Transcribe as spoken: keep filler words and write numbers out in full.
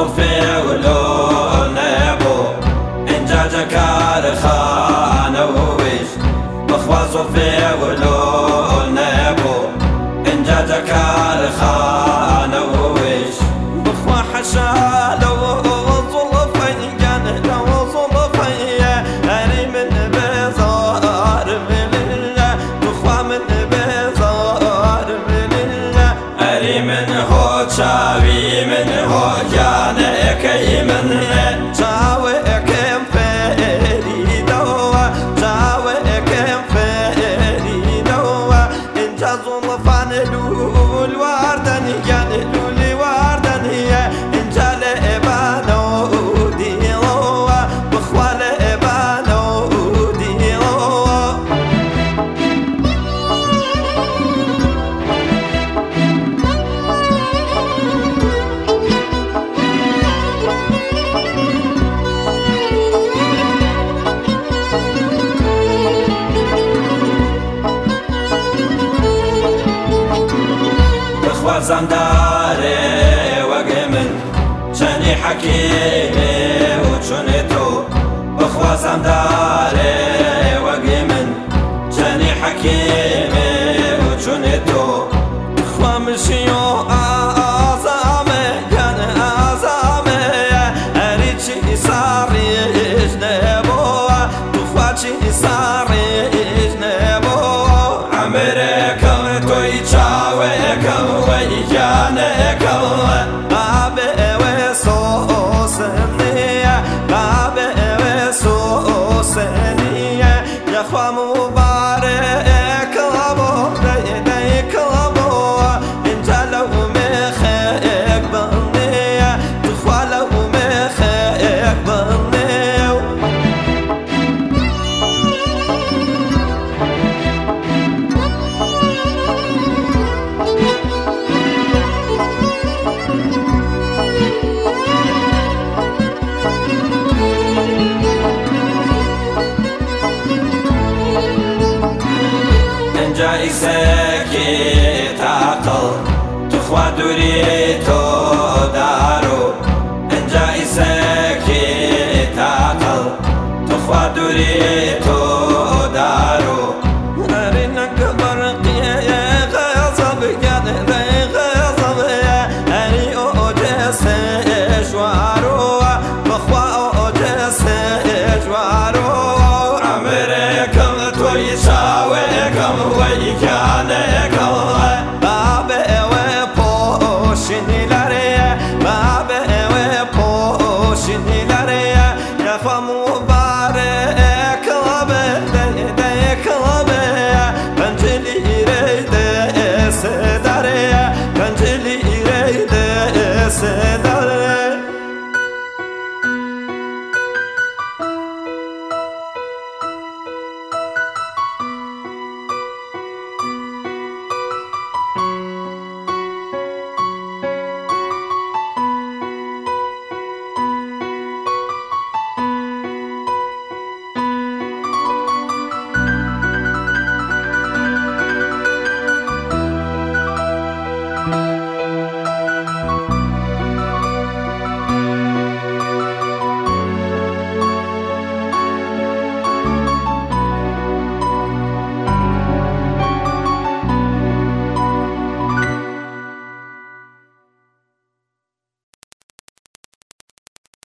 زلفي ولون ابو انجا جكار خانوش بخوا زلفي ولون ابو انجا جكار خانوش بخوا حشالو زلفي جان لو زلفي هري من بزار من بخوا من بزار من هري من هو شاوي من هو جانك من شاوي كم فري دوا شاوي كم فري دوا إن جازوا فان لول واردن جان لول واردن إن جال إبانو ديلوا بخوال إبانو ديلوا زمداري وقمن شني حكيمي وشنتو بخوا زمداري وقمن شني حكيمي وشنتو بخوا مشيو آزامي كان آزامي أريد صاري جنبو بخوا شي صاري جنبو عمرك توي شاوي يا خوا مبارك لابو ديك لابو انت لو مخيك بني تخوا لو مخيك بني جاي ساكت عقل تخوى دوريتو دارو ان جاي ساكت عقل تخوى دوريتو